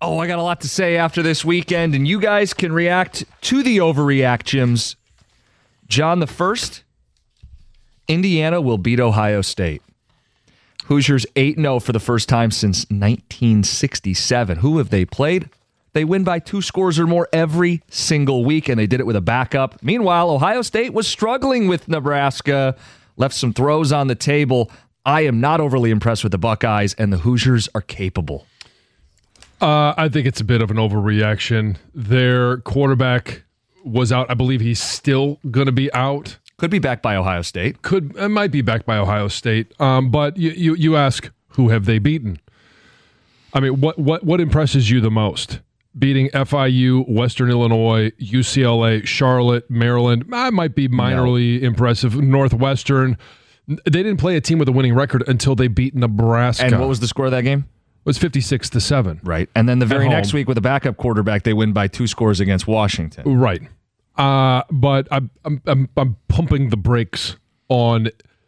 Oh, I got a lot to say after this weekend, and you guys can react to the overreact, Gyms. John, the first, Indiana will beat Ohio State. Hoosiers 8-0 for the first time since 1967. Who have they played? They win by 2 scores or more every single week, and they did it with a backup. Meanwhile, Ohio State was struggling with Nebraska, left some throws on the table. I am not overly impressed with the Buckeyes, and the Hoosiers are capable. I think it's a bit of an overreaction. Their quarterback was out. I believe he's still going to be out. Could be back by Ohio State. It might be back by Ohio State. But you ask, who have they beaten? I mean, what impresses you the most? Beating FIU, Western Illinois, UCLA, Charlotte, Maryland. Might be minorly impressive. Northwestern. They didn't play a team with a winning record until they beat Nebraska. And what was the score of that game? It was 56-7. Right. And then the very next week with a backup quarterback, they win by 2 scores against Washington. Right. But I'm pumping the brakes on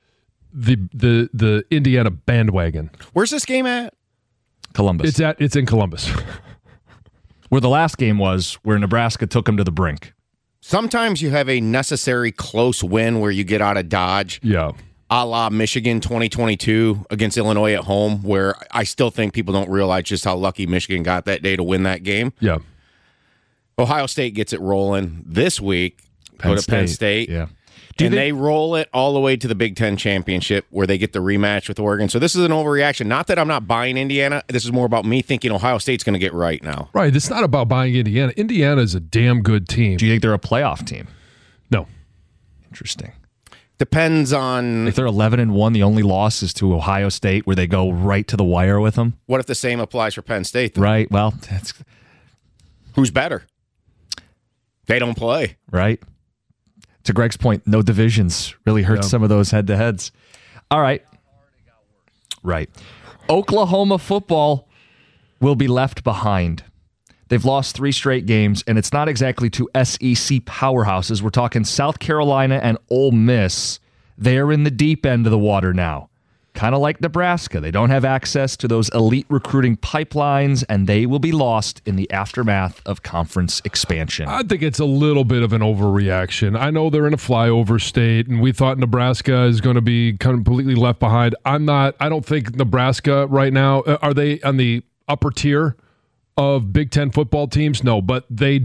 the Indiana bandwagon. Where's this game at? Columbus. It's in Columbus. Where the last game was, where Nebraska took them to the brink. Sometimes you have a necessary close win where you get out of Dodge. Yeah. A la Michigan 2022 against Illinois at home, where I still think people don't realize just how lucky Michigan got that day to win that game. Yeah. Ohio State gets it rolling this week. Go to Penn State. Yeah. They roll it all the way to the Big Ten Championship where they get the rematch with Oregon. So this is an overreaction. Not that I'm not buying Indiana. This is more about me thinking Ohio State's going to get right now. Right. It's not about buying Indiana. Indiana is a damn good team. Do you think they're a playoff team? No. Interesting. Depends on... If they're 11-1, the only loss is to Ohio State, where they go right to the wire with them. What if the same applies for Penn State? Then? Right. Well, that's... Who's better? They don't play. Right. To Greg's point, no divisions really hurts some of those head-to-heads. All right. Right. Oklahoma football will be left behind. They've lost 3 straight games, and it's not exactly to SEC powerhouses. We're talking South Carolina and Ole Miss. They're in the deep end of the water now. Kind of like Nebraska. They don't have access to those elite recruiting pipelines, and they will be lost in the aftermath of conference expansion. I think it's a little bit of an overreaction. I know they're in a flyover state, and we thought Nebraska is going to be completely left behind. I don't think Nebraska right now, are they on the upper tier of Big Ten football teams? No, but they've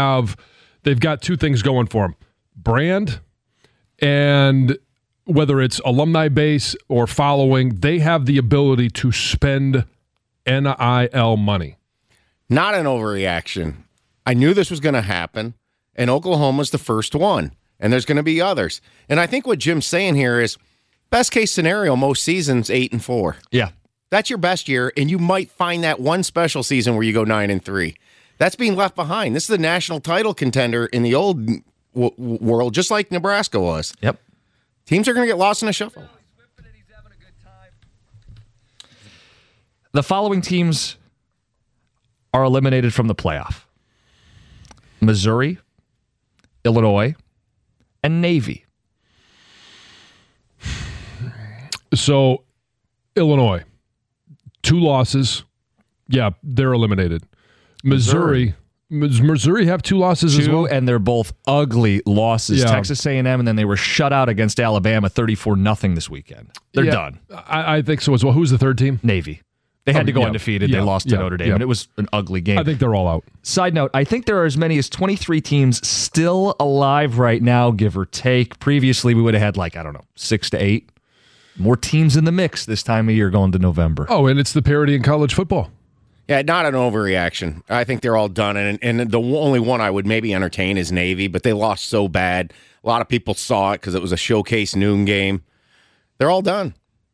got 2 things going for them. Brand, and whether it's alumni base or following, they have the ability to spend NIL money. Not an overreaction. I knew this was going to happen, and Oklahoma's the first one, and there's going to be others. And I think what Jim's saying here is best case scenario, most seasons 8-4. Yeah. That's your best year, and you might find that one special season where you go 9-3. That's being left behind. This is the national title contender in the old world, just like Nebraska was. Yep. Teams are going to get lost in a shuffle. The following teams are eliminated from the playoff: Missouri, Illinois, and Navy. So, Illinois, 2 losses. Yeah, they're eliminated. Missouri have 2 losses as well? And they're both ugly losses. Yeah. Texas A&M, and then they were shut out against Alabama 34-0 this weekend. They're done. I think so as well. Who's the third team? Navy. They had to go undefeated. They lost to Notre Dame, and it was an ugly game. I think they're all out. Side note, I think there are as many as 23 teams still alive right now, give or take. Previously, we would have had 6 to 8. More teams in the mix this time of year going to November. Oh, and it's the parity in college football. Yeah, not an overreaction. I think they're all done. And the only one I would maybe entertain is Navy, but they lost so bad. A lot of people saw it because it was a showcase noon game. They're all done.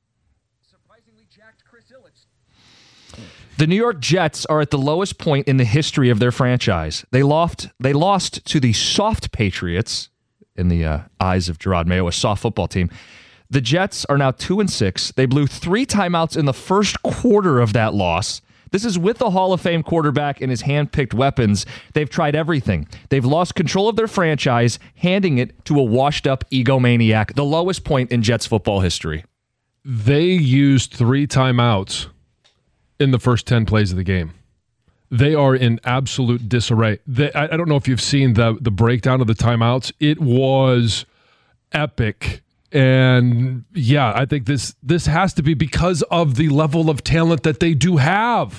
The New York Jets are at the lowest point in the history of their franchise. They lost to the soft Patriots, in the eyes of Gerard Mayo, a soft football team. The Jets are now 2-6. They blew 3 timeouts in the first quarter of that loss. This is with the Hall of Fame quarterback and his hand-picked weapons. They've tried everything. They've lost control of their franchise, handing it to a washed-up egomaniac, the lowest point in Jets football history. They used 3 timeouts in the first 10 plays of the game. They are in absolute disarray. I don't know if you've seen the breakdown of the timeouts. It was epic. And yeah, I think this has to be because of the level of talent that they do have.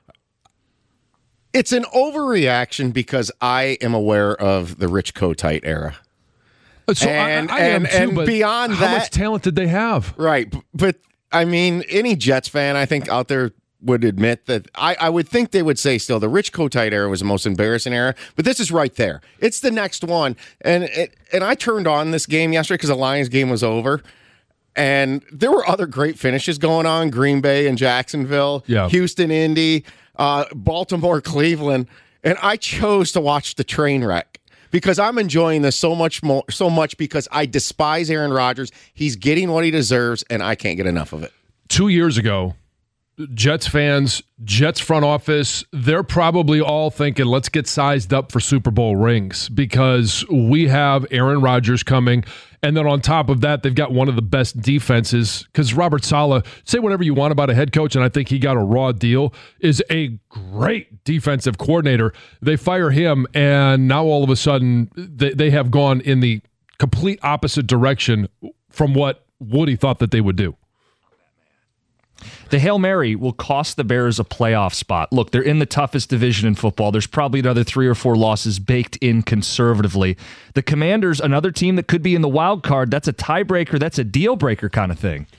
It's an overreaction because I am aware of the Rich Kotite era. So I am too, and but beyond how that, much talent did they have? Right. But I mean, any Jets fan, I think, out there would admit that I would think they would say still the Rich Kotite era was the most embarrassing era, but this is right there. It's the next one. And I turned on this game yesterday because the Lions game was over, and there were other great finishes going on, Green Bay and Jacksonville, Houston, Indy, Baltimore, Cleveland, and I chose to watch the train wreck because I'm enjoying this so much because I despise Aaron Rodgers. He's getting what he deserves, and I can't get enough of it. 2 years ago, Jets fans, Jets front office, they're probably all thinking, let's get sized up for Super Bowl rings because we have Aaron Rodgers coming. And then on top of that, they've got one of the best defenses because Robert Saleh, say whatever you want about a head coach, and I think he got a raw deal, is a great defensive coordinator. They fire him, and now all of a sudden they have gone in the complete opposite direction from what Woody thought that they would do. The Hail Mary will cost the Bears a playoff spot. Look, they're in the toughest division in football. There's probably another 3 or 4 losses baked in conservatively. The Commanders, another team that could be in the wild card. That's a tiebreaker. That's a deal breaker kind of thing.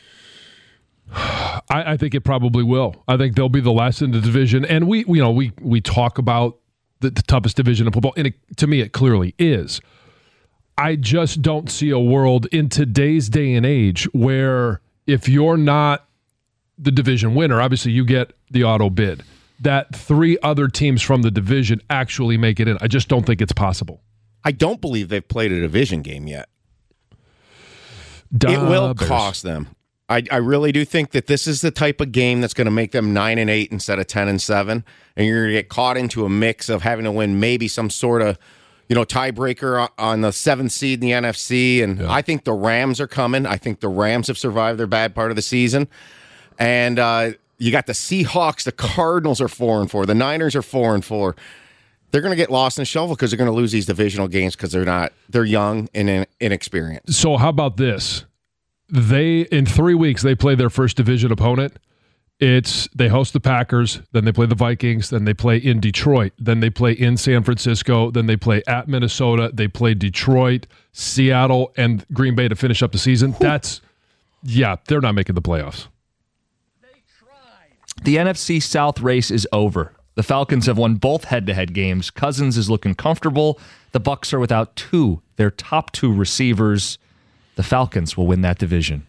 I think it probably will. I think they'll be the last in the division. And we talk about the toughest division in football, and to me it clearly is. I just don't see a world in today's day and age where if you're not the division winner, obviously you get the auto bid, that 3 other teams from the division actually make it in. I just don't think it's possible. I don't believe they've played a division game yet. It will cost them. I really do think that this is the type of game that's going to make them 9-8 instead of 10-7, and you're going to get caught into a mix of having to win maybe some sort of tiebreaker on the 7th seed in the NFC, and I think the Rams are coming. I think the Rams have survived their bad part of the season. And you got the Seahawks, the Cardinals are 4-4, the Niners are 4-4. They're going to get lost in the shuffle because they're going to lose these divisional games because they're young and inexperienced. So how about this? In 3 weeks, they play their first division opponent. They host the Packers, then they play the Vikings, then they play in Detroit, then they play in San Francisco, then they play at Minnesota, they play Detroit, Seattle, and Green Bay to finish up the season. They're not making the playoffs. The NFC South race is over. The Falcons have won both head-to-head games. Cousins is looking comfortable. The Bucs are without their top 2 receivers. The Falcons will win that division.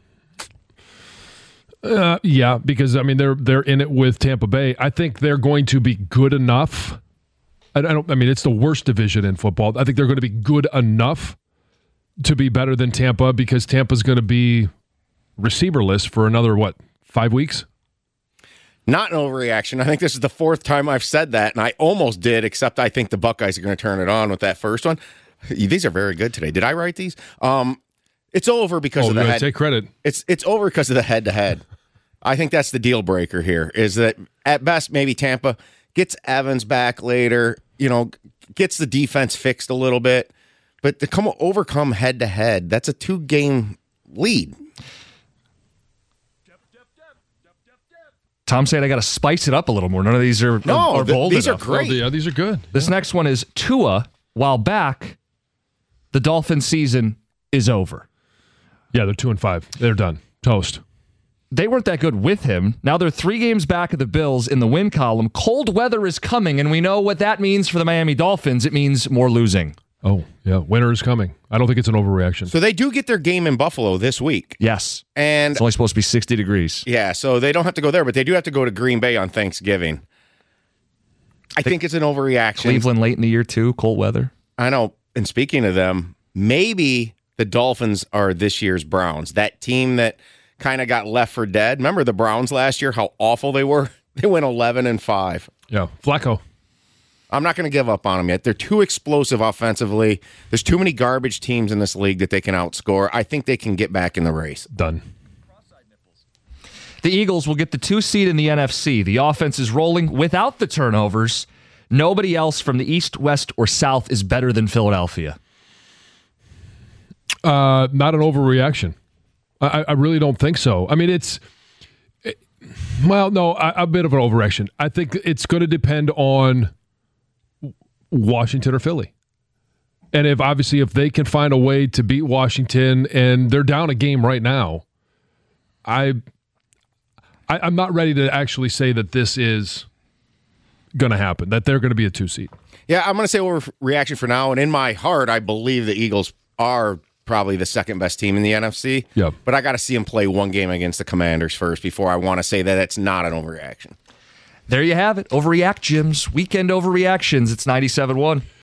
Because they're in it with Tampa Bay. I think they're going to be good enough. It's the worst division in football. I think they're going to be good enough to be better than Tampa because Tampa's going to be receiverless for another 5 weeks. Not an overreaction. I think this is the 4th time I've said that, and I almost did, except I think the Buckeyes are going to turn it on with that first one. These are very good today. Did I write these? It's over because of the head. Take credit. It's over because of the head-to-head. I think that's the deal breaker here, is that at best maybe Tampa gets Evans back later, gets the defense fixed a little bit, but to overcome head-to-head, that's a 2-game lead. Tom said I got to spice it up a little more. None of these are bold these enough. are great. Yeah, these are good. This next one is Tua. While back, the Dolphins season is over. Yeah, they're 2-5. They're done. Toast. They weren't that good with him. Now they're 3 games back of the Bills in the win column. Cold weather is coming, and we know what that means for the Miami Dolphins. It means more losing. Oh, yeah. Winter is coming. I don't think it's an overreaction. So they do get their game in Buffalo this week. Yes. And it's only supposed to be 60 degrees. Yeah, so they don't have to go there, but they do have to go to Green Bay on Thanksgiving. I think it's an overreaction. Cleveland late in the year, too. Cold weather. I know. And speaking of them, maybe the Dolphins are this year's Browns. That team that kind of got left for dead. Remember the Browns last year, how awful they were? They went 11-5. Yeah, Flacco. I'm not going to give up on them yet. They're too explosive offensively. There's too many garbage teams in this league that they can outscore. I think they can get back in the race. Done. The Eagles will get the 2 seed in the NFC. The offense is rolling without the turnovers. Nobody else from the East, West, or South is better than Philadelphia. Not an overreaction. I really don't think so. I mean, a bit of an overreaction. I think it's going to depend on Washington or Philly. And if they can find a way to beat Washington, and they're down a game right now, I'm not ready to actually say that this is going to happen, that they're going to be a 2 seed. Yeah, I'm going to say overreaction for now. And in my heart, I believe the Eagles are probably the second best team in the NFC. Yep. But I got to see them play one game against the Commanders first before I want to say that it's not an overreaction. There you have it. Overreact, Jim's Weekend Overreactions. It's 97.1.